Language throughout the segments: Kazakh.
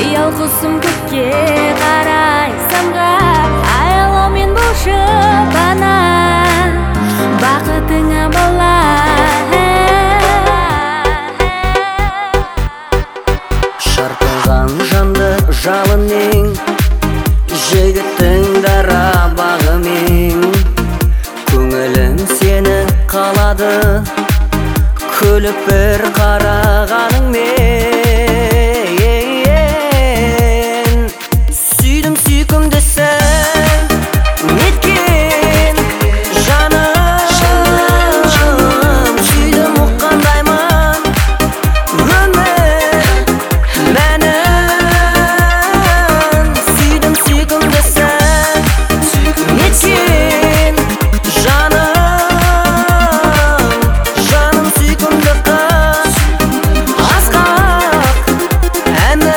қиял құсым көкке қарай самға айлаумен бұл шыбана бақытыңа бола. Шарпылған жанды жалынмен, жігіттің дара бағымен, көңілім сені қалады күліп бір қарағаныңмен. Сүйдім сүйкімдісің неткен жаным, сүйдім ұққандаймын өмір мәнін. Сүйдім сүйкімдісің неткен жаным, сүйкімді қыз асқақ әнім.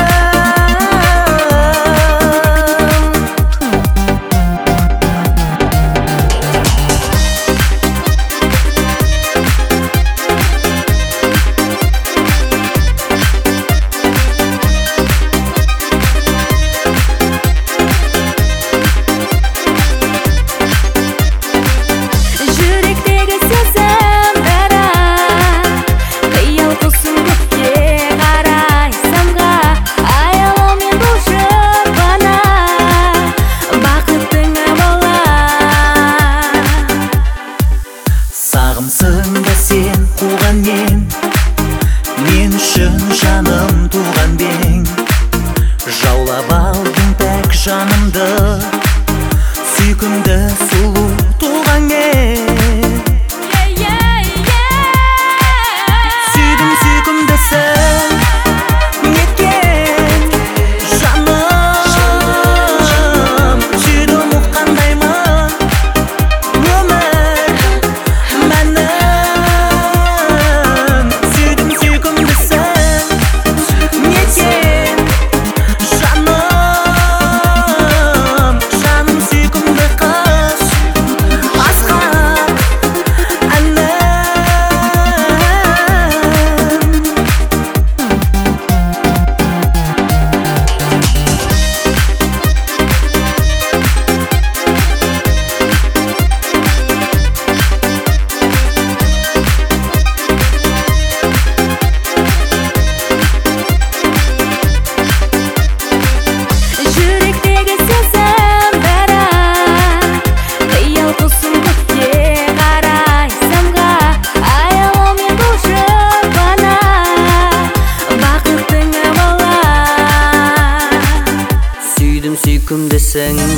Жүректегі сезім дара қиял құсым көкке қарай самға айлаумен бұл шыбана бақытыңа бола. Сағымсың да сен қуған мен үшін жаным туған бең. Жаулап алдың пәк жанымды, сүйкімді сұлу туған мен. Сүйдім сүйкімдісің неткен жаным, сүйдім ұққандаймын өмір мәнін. Сүйдім сүйкімдісің неткен жаным, сүйкімді қыз асқақ әнім. Жүректегі сезім дара қиял құсым көкке қарай самға айлаумен бұл шыбана бақытыңа бола. Сүйдім сүйкімдісің